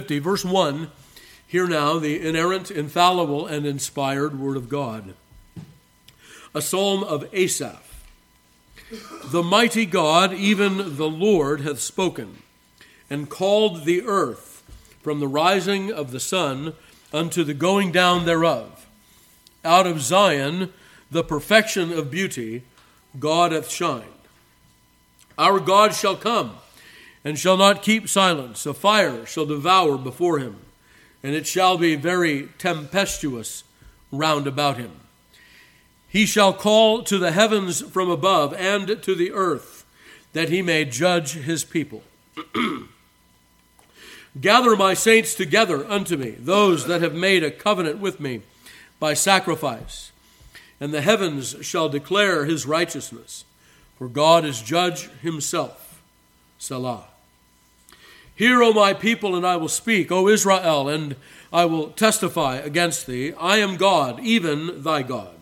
Verse 1, hear now the inerrant, infallible, and inspired Word of God. A psalm of Asaph. The mighty God, even the Lord, hath spoken, and called the earth from the rising of the sun unto the going down thereof. Out of Zion, the perfection of beauty, God hath shined. Our God shall come, and shall not keep silence. A fire shall devour before him, and it shall be very tempestuous round about him. He shall call to the heavens from above, and to the earth, that he may judge his people. Gather my saints together unto me, those that have made a covenant with me by sacrifice. And the heavens shall declare his righteousness, for God is judge himself. Selah. Hear, O my people, and I will speak, O Israel, and I will testify against thee. I am God, even thy God.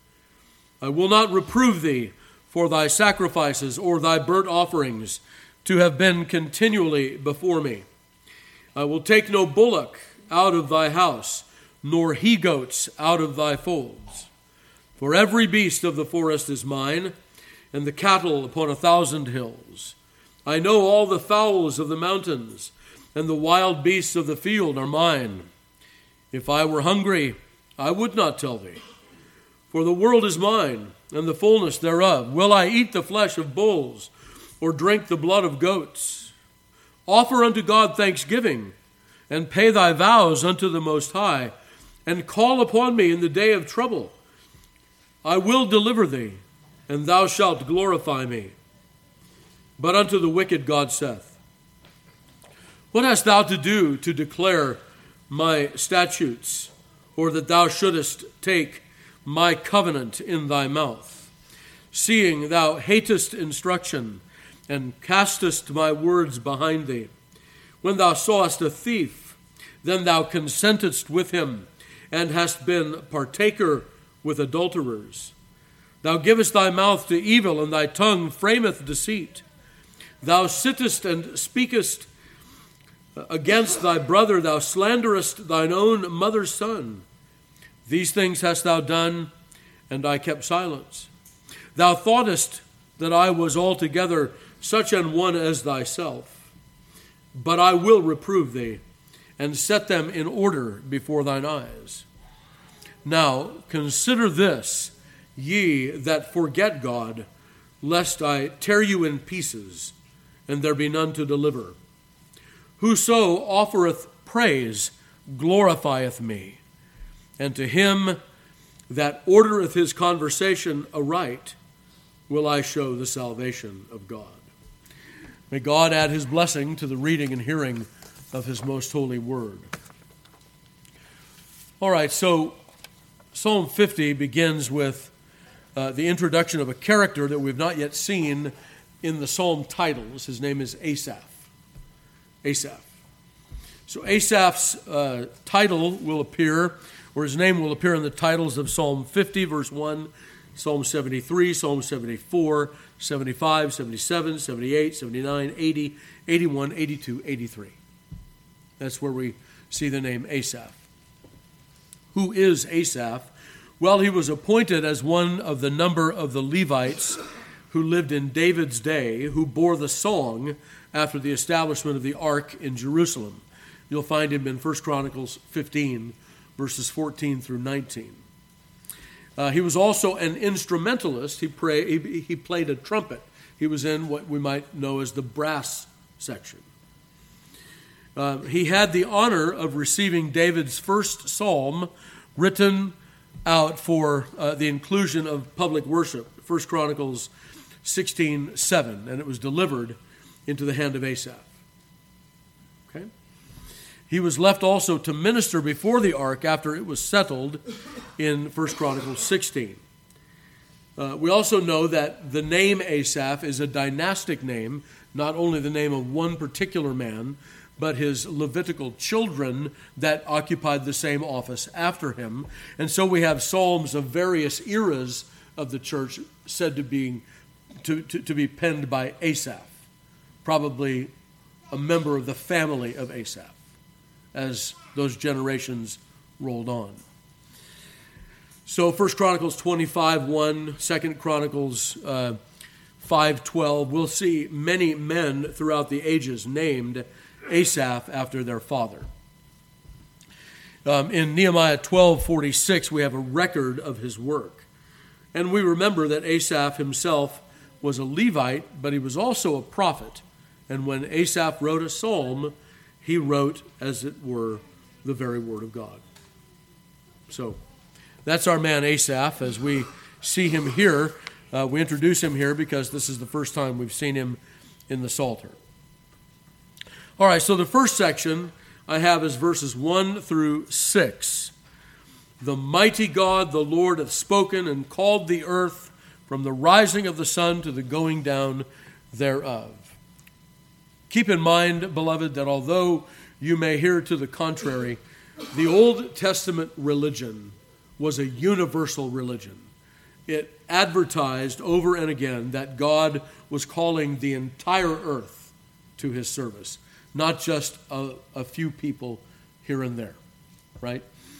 I will not reprove thee for thy sacrifices or thy burnt offerings to have been continually before me. I will take no bullock out of thy house, nor he-goats out of thy folds. For every beast of the forest is mine, and the cattle upon 1,000 hills. I know all the fowls of the mountains, and the wild beasts of the field are mine. If I were hungry, I would not tell thee. For the world is mine, and the fullness thereof. Will I eat the flesh of bulls, or drink the blood of goats? Offer unto God thanksgiving, and pay thy vows unto the Most High, and call upon me in the day of trouble. I will deliver thee, and thou shalt glorify me. But unto the wicked God saith, What hast thou to do to declare my statutes, or that thou shouldest take my covenant in thy mouth, seeing thou hatest instruction, and castest my words behind thee? When thou sawest a thief, then thou consentedst with him, and hast been partaker with adulterers. Thou givest thy mouth to evil, and thy tongue frameth deceit. Thou sittest and speakest against thy brother. Thou slanderest thine own mother's son. These things hast thou done, and I kept silence. Thou thoughtest that I was altogether such an one as thyself. But I will reprove thee, and set them in order before thine eyes. Now consider this, ye that forget God, lest I tear you in pieces, and there be none to deliver. Whoso offereth praise glorifieth me, and to him that ordereth his conversation aright will I show the salvation of God. May God add his blessing to the reading and hearing of his most holy word. All right, so Psalm 50 begins with the introduction of a character that we've not yet seen in the psalm titles. His name is Asaph. Asaph. So Asaph's title will appear, or his name will appear in the titles of Psalm 50, verse 1, Psalm 73, Psalm 74, 75, 77, 78, 79, 80, 81, 82, 83. That's where we see the name Asaph. Who is Asaph? Well, he was appointed as one of the number of the Levites who lived in David's day, who bore the song after the establishment of the ark in Jerusalem. You'll find him in 1 Chronicles 15, verses 14 through 19. He was also an instrumentalist. He played a trumpet. He was in what we might know as the brass section. He had the honor of receiving David's first psalm written out for the inclusion of public worship, 1 Chronicles 16:7, and it was delivered into the hand of Asaph. Okay? He was left also to minister before the ark after it was settled in 1 Chronicles 16. We also know that the name Asaph is a dynastic name, not only the name of one particular man, but his Levitical children that occupied the same office after him. And so we have psalms of various eras of the church said to be penned by Asaph, probably a member of the family of Asaph. as those generations rolled on. So 1 Chronicles 25:1, 2 Chronicles 5:12, we'll see many men throughout the ages named Asaph after their father. In Nehemiah 12:46, we have a record of his work. And we remember that Asaph himself was a Levite, but he was also a prophet. And when Asaph wrote a psalm, he wrote, as it were, the very word of God. So that's our man Asaph. As we see him here, we introduce him here because this is the first time we've seen him in the Psalter. All right, so the first section I have is verses 1 through 6. The mighty God, the Lord, hath spoken and called the earth from the rising of the sun to the going down thereof. Keep in mind, beloved, that although you may hear to the contrary, the Old Testament religion was a universal religion. It advertised over and again that God was calling the entire earth to his service, not just a few people here and there, right?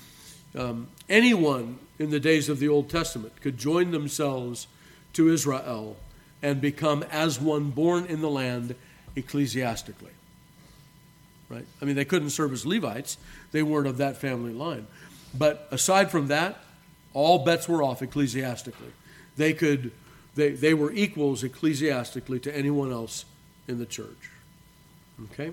Anyone in the days of the Old Testament could join themselves to Israel and become as one born in the land ecclesiastically, right? I mean, they couldn't serve as Levites. They weren't of that family line. But aside from that, all bets were off ecclesiastically. They were equals ecclesiastically to anyone else in the church. Okay?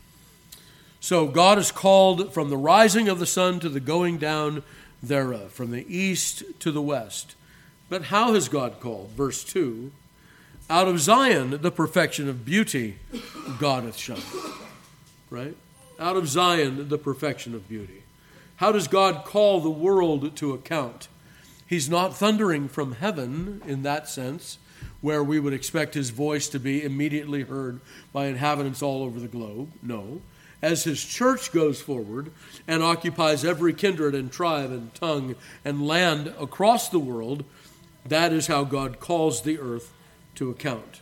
So God is called from the rising of the sun to the going down thereof, from the east to the west. But how has God called? Verse 2, out of Zion the perfection of beauty God hath shone. Right? Out of Zion the perfection of beauty. How does God call the world to account? He's not thundering from heaven in that sense, where we would expect his voice to be immediately heard by inhabitants all over the globe. No. As his church goes forward and occupies every kindred and tribe and tongue and land across the world, that is how God calls the earth to account.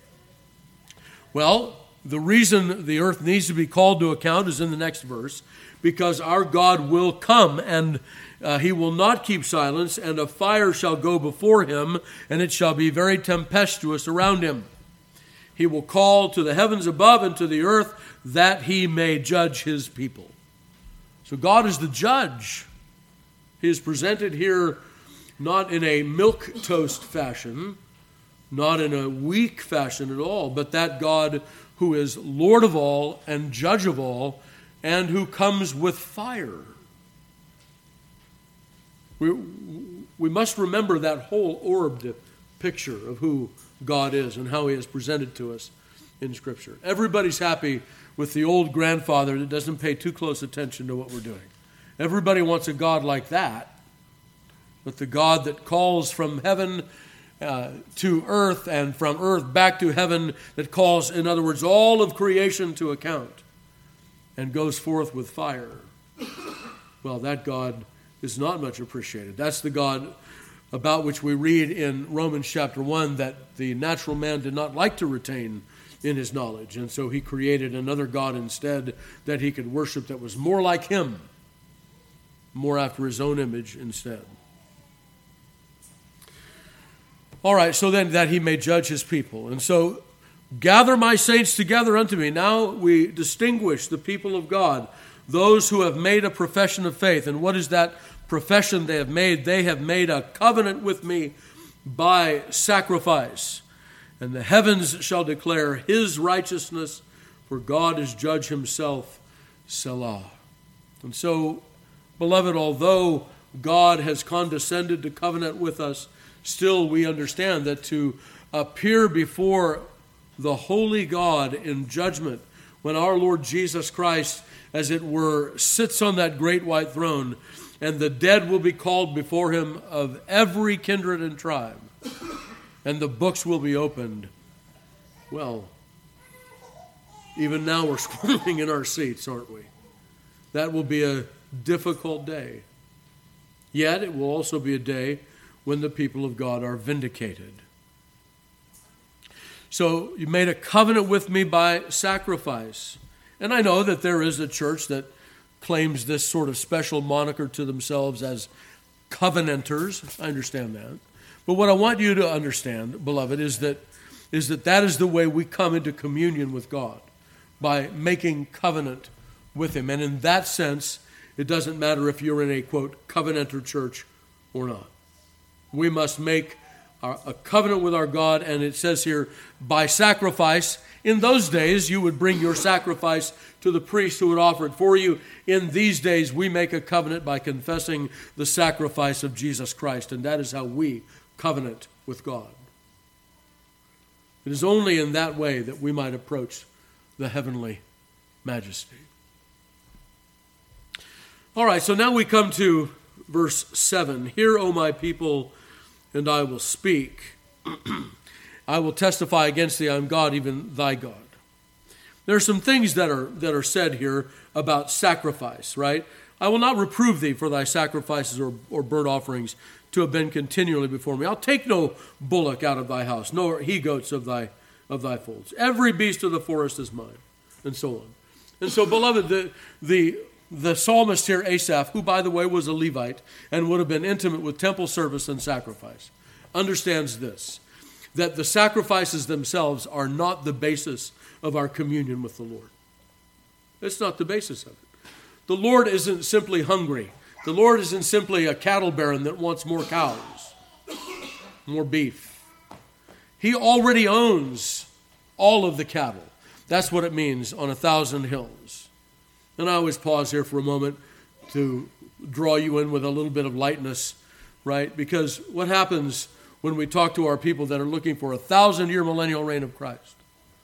Well, the reason the earth needs to be called to account is in the next verse, because our God will come and he will not keep silence, and a fire shall go before him, and it shall be very tempestuous around him. He will call to the heavens above and to the earth that he may judge his people. So God is the judge. He is presented here not in a milquetoast fashion, not in a weak fashion at all, but that God who is Lord of all and judge of all, and who comes with fire. We must remember that whole orbed picture of who God is and how he is presented to us in Scripture. Everybody's happy with the old grandfather that doesn't pay too close attention to what we're doing. Everybody wants a God like that, but the God that calls from heaven to earth and from earth back to heaven, that calls, in other words, all of creation to account and goes forth with fire. Well, that God is not much appreciated. That's the God about which we read in Romans chapter 1 that the natural man did not like to retain in his knowledge, and so he created another God instead that he could worship that was more like him, more after his own image instead. All right, so then that he may judge his people. And so, gather my saints together unto me. Now we distinguish the people of God, those who have made a profession of faith. And what is that profession they have made? They have made a covenant with me by sacrifice. And the heavens shall declare his righteousness, for God is judge himself, Selah. And so, beloved, although God has condescended to covenant with us, still we understand that to appear before the holy God in judgment, when our Lord Jesus Christ, as it were, sits on that great white throne, and the dead will be called before him of every kindred and tribe, and the books will be opened. Well, even now we're squirming in our seats, aren't we? That will be a difficult day. Yet it will also be a day when the people of God are vindicated. So you made a covenant with me by sacrifice. And I know that there is a church that claims this sort of special moniker to themselves as covenanters. I understand that. But what I want you to understand, beloved, is that is the way we come into communion with God, by making covenant with him. And in that sense, it doesn't matter if you're in a, quote, covenanter church or not. We must make a covenant with our God, and it says here, by sacrifice. In those days, you would bring your sacrifice to the priest who would offer it for you. In these days, we make a covenant by confessing the sacrifice of Jesus Christ, and that is how we covenant with God. It is only in that way that we might approach the heavenly majesty. All right, so now we come to verse 7. Hear, O my people, and I will speak. I will testify against thee, I am God, even thy God. There are some things that are said here about sacrifice, right? I will not reprove thee for thy sacrifices or burnt offerings to have been continually before me. I'll take no bullock out of thy house, nor he-goats of thy folds. Every beast of the forest is mine, and so on. And so, beloved, the psalmist here, Asaph, who, by the way, was a Levite and would have been intimate with temple service and sacrifice, understands this, that the sacrifices themselves are not the basis of our communion with the Lord. It's not the basis of it. The Lord isn't simply hungry. The Lord isn't simply a cattle baron that wants more cows, more beef. He already owns all of the cattle. That's what it means on 1,000 hills. And I always pause here for a moment to draw you in with a little bit of lightness, right? Because what happens when we talk to our people that are looking for a 1,000-year millennial reign of Christ?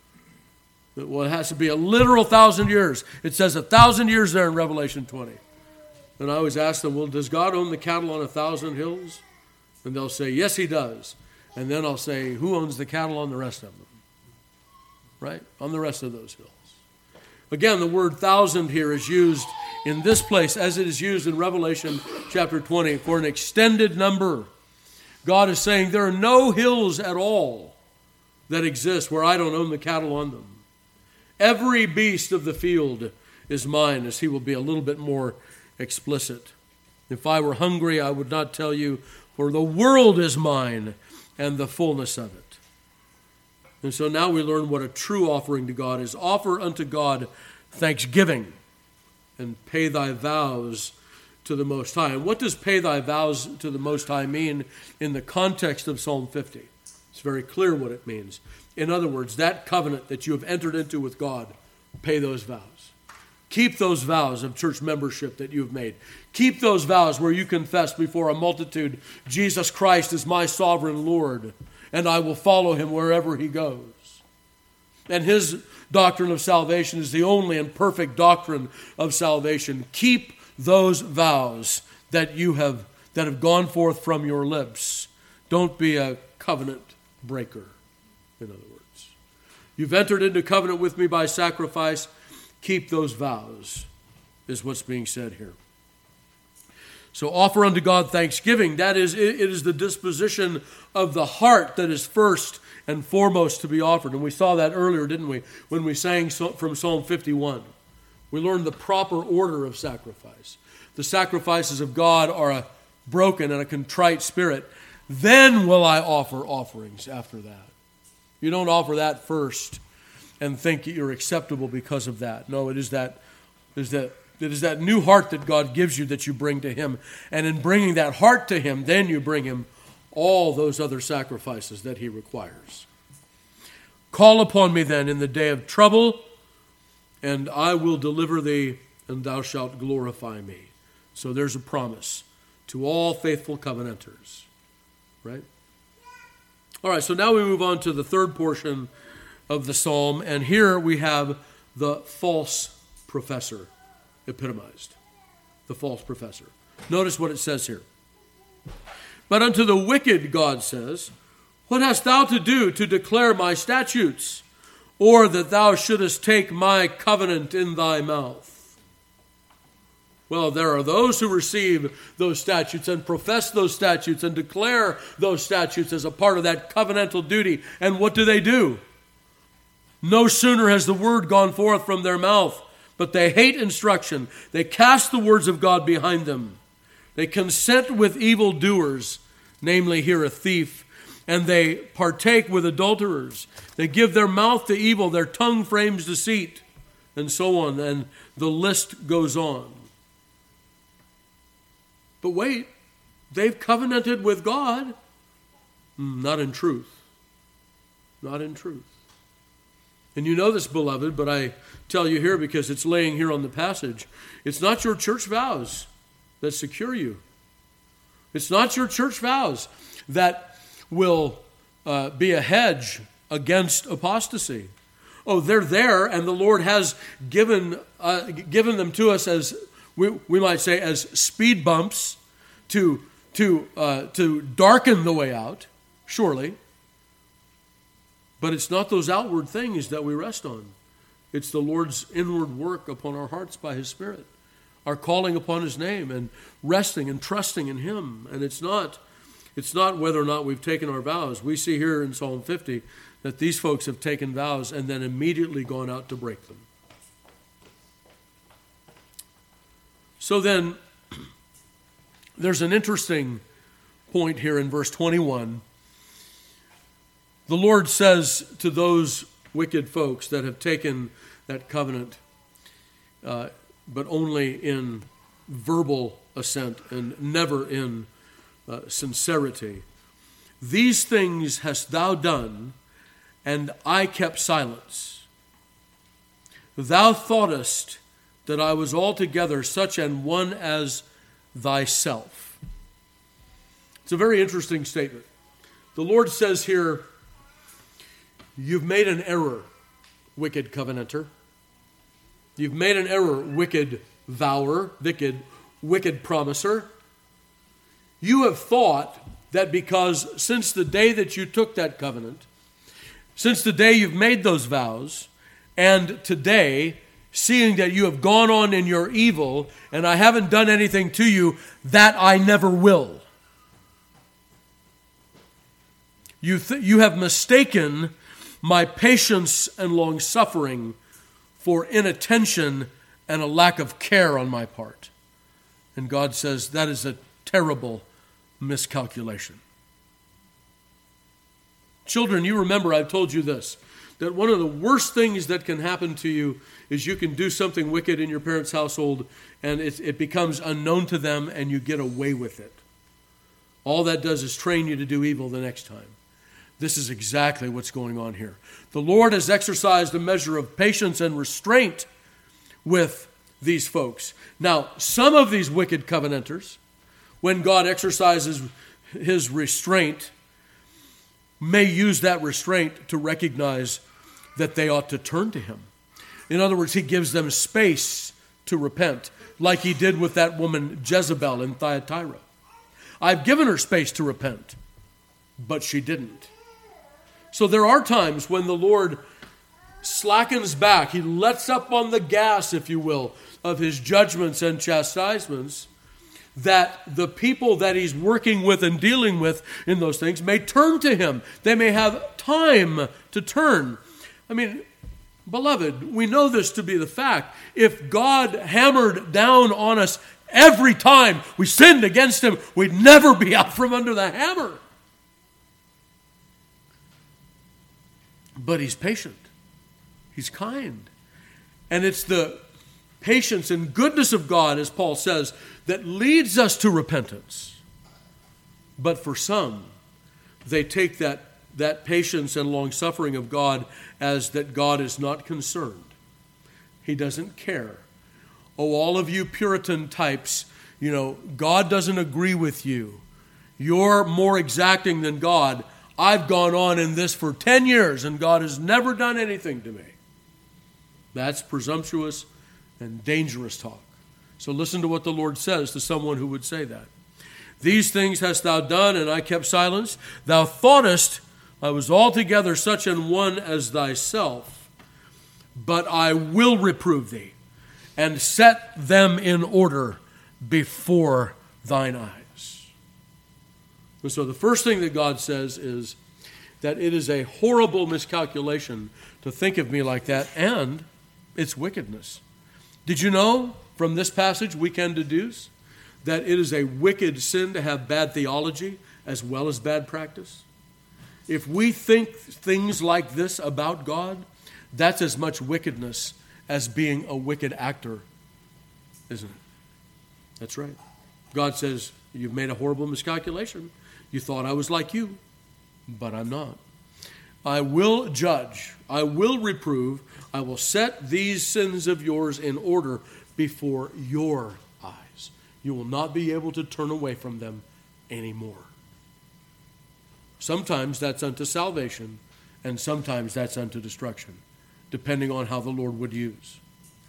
Well, it has to be a literal 1,000 years. It says 1,000 years there in Revelation 20. And I always ask them, well, does God own the cattle on 1,000 hills? And they'll say, yes, he does. And then I'll say, who owns the cattle on the rest of them? Right? On the rest of those hills. Again, the word 1,000 here is used in this place as it is used in Revelation chapter 20 for an extended number. God is saying there are no hills at all that exist where I don't own the cattle on them. Every beast of the field is mine, as he will be a little bit more explicit. If I were hungry, I would not tell you, for the world is mine and the fullness of it. And so now we learn what a true offering to God is. Offer unto God thanksgiving and pay thy vows to the Most High. And what does pay thy vows to the Most High mean in the context of Psalm 50? It's very clear what it means. In other words, that covenant that you have entered into with God, pay those vows. Keep those vows of church membership that you've made. Keep those vows where you confess before a multitude, Jesus Christ is my sovereign Lord, and I will follow him wherever he goes. And his doctrine of salvation is the only and perfect doctrine of salvation. Keep those vows that have gone forth from your lips. Don't be a covenant breaker, in other words. You've entered into covenant with me by sacrifice. Keep those vows, is what's being said here. So offer unto God thanksgiving. That is, it is the disposition of the heart that is first and foremost to be offered. And we saw that earlier, didn't we, when we sang from Psalm 51. We learned the proper order of sacrifice. The sacrifices of God are a broken and a contrite spirit. Then will I offer offerings after that. You don't offer that first and think that you're acceptable because of that. No, it is that new heart that God gives you that you bring to him. And in bringing that heart to him, then you bring him all those other sacrifices that he requires. Call upon me then in the day of trouble, and I will deliver thee, and thou shalt glorify me. So there's a promise to all faithful covenanters. Right? All right, so now we move on to the third portion of the psalm, and here we have the false professor epitomized. The false professor. Notice what it says here. But unto the wicked, God says, what hast thou to do to declare my statutes, or that thou shouldest take my covenant in thy mouth? Well, there are those who receive those statutes and profess those statutes and declare those statutes as a part of that covenantal duty. And what do? No sooner has the word gone forth from their mouth but they hate instruction. They cast the words of God behind them. They consent with evildoers, namely here a thief, and they partake with adulterers. They give their mouth to evil, their tongue frames deceit, and so on, and the list goes on. But wait, they've covenanted with God. Not in truth. Not in truth. And you know this, beloved, but I tell you here because it's laying here on the passage. It's not your church vows that secure you. It's not your church vows that will be a hedge against apostasy. Oh, they're there, and the Lord has given them to us as, we might say, as speed bumps to darken the way out, surely. But it's not those outward things that we rest on. It's the Lord's inward work upon our hearts by His Spirit, our calling upon His name and resting and trusting in Him. And it's not whether or not we've taken our vows. We see here in Psalm 50 that these folks have taken vows and then immediately gone out to break them. So then, there's an interesting point here in verse 21. The Lord says to those wicked folks that have taken that covenant, but only in verbal assent and never in sincerity, "These things hast thou done, and I kept silence. Thou thoughtest that I was altogether such an one as thyself." It's a very interesting statement. The Lord says here, you've made an error, wicked covenanter. You've made an error, wicked vower, wicked promiser. You have thought that because since the day that you took that covenant, since the day you've made those vows, and today, seeing that you have gone on in your evil, and I haven't done anything to you, that I never will. You have mistaken my patience and long-suffering for inattention and a lack of care on my part. And God says that is a terrible miscalculation. Children, you remember I've told you this, that one of the worst things that can happen to you is you can do something wicked in your parents' household and it becomes unknown to them and you get away with it. All that does is train you to do evil the next time. This is exactly what's going on here. The Lord has exercised a measure of patience and restraint with these folks. Now, some of these wicked covenanters, when God exercises His restraint, may use that restraint to recognize that they ought to turn to Him. In other words, He gives them space to repent, like He did with that woman Jezebel in Thyatira. I've given her space to repent, but she didn't. So there are times when the Lord slackens back. He lets up on the gas, if you will, of His judgments and chastisements, that the people that He's working with and dealing with in those things may turn to Him. They may have time to turn. I mean, beloved, we know this to be the fact. If God hammered down on us every time we sinned against Him, we'd never be out from under the hammer. But He's patient. He's kind. And it's the patience and goodness of God, as Paul says, that leads us to repentance. But for some, they take that patience and long-suffering of God as that God is not concerned. He doesn't care. Oh, all of you Puritan types, God doesn't agree with you. You're more exacting than God. I've gone on in this for 10 years and God has never done anything to me. That's presumptuous and dangerous talk. So listen to what the Lord says to someone who would say that. "These things hast thou done, and I kept silence. Thou thoughtest I was altogether such an one as thyself, but I will reprove thee, and set them in order before thine eyes." And so the first thing that God says is that it is a horrible miscalculation to think of me like that, and it's wickedness. Did you know from this passage we can deduce that it is a wicked sin to have bad theology as well as bad practice? If we think things like this about God, that's as much wickedness as being a wicked actor, isn't it? That's right. God says, you've made a horrible miscalculation. You thought I was like you, but I'm not. I will judge. I will reprove. I will set these sins of yours in order before your eyes. You will not be able to turn away from them anymore. Sometimes that's unto salvation, and sometimes that's unto destruction, depending on how the Lord would use.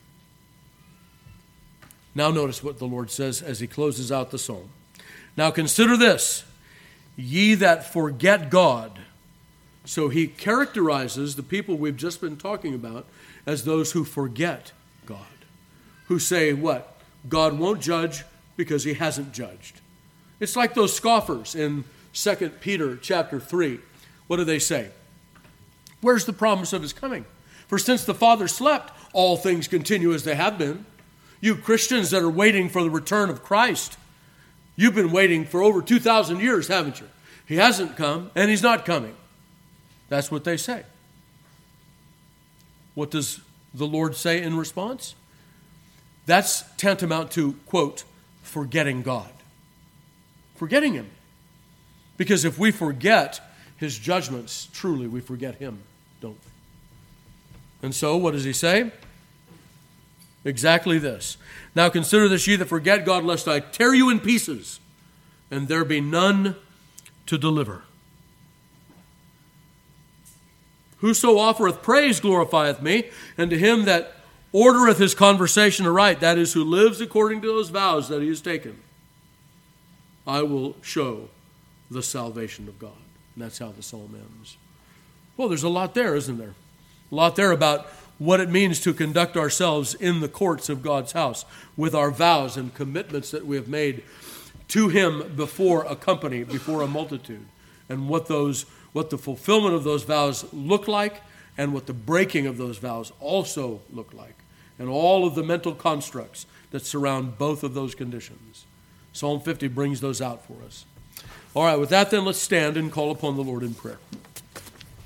Now notice what the Lord says as he closes out the psalm. Now consider this, ye that forget God. So he characterizes the people we've just been talking about as those who forget God, who say what? God won't judge because he hasn't judged. It's like those scoffers in 2 Peter chapter 3. What do they say? Where's the promise of his coming? For since the Father slept, all things continue as they have been. You Christians that are waiting for the return of Christ, you've been waiting for over 2,000 years, haven't you? He hasn't come, and he's not coming. That's what they say. What does the Lord say in response? That's tantamount to, quote, forgetting God. Forgetting him. Because if we forget his judgments, truly we forget him, don't we? And so, what does he say? Exactly this. Now consider this, ye that forget God, lest I tear you in pieces, and there be none to deliver. Whoso offereth praise glorifieth me, and to him that ordereth his conversation aright, that is, who lives according to those vows that he has taken, I will show the salvation of God. And that's how the psalm ends. Well, there's a lot there, isn't there? A lot there about what it means to conduct ourselves in the courts of God's house with our vows and commitments that we have made to him before a company, before a multitude, and what the fulfillment of those vows look like and what the breaking of those vows also look like, and all of the mental constructs that surround both of those conditions. Psalm 50 brings those out for us. All right, with that then, let's stand and call upon the Lord in prayer.